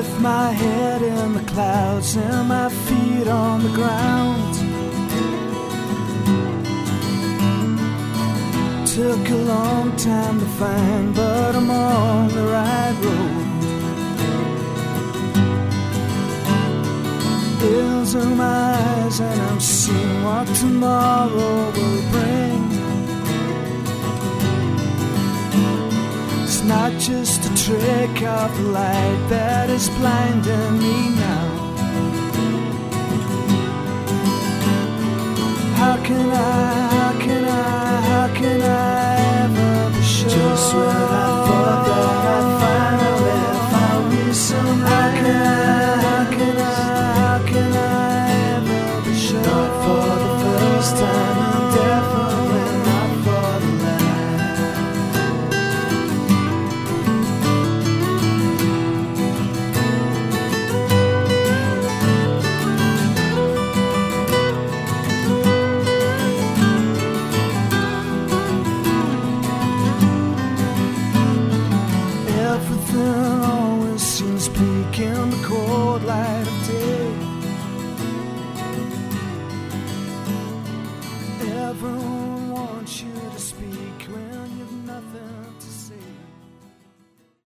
with my head in the clouds and my feet on the ground. Took a long time to find, but I'm on the right road. Hills in my eyes and I'm seeing what tomorrow will bring. It's not just a trick of the light that is blinding me now. How can I ever be sure? Just when I thought that I finally found me somehow.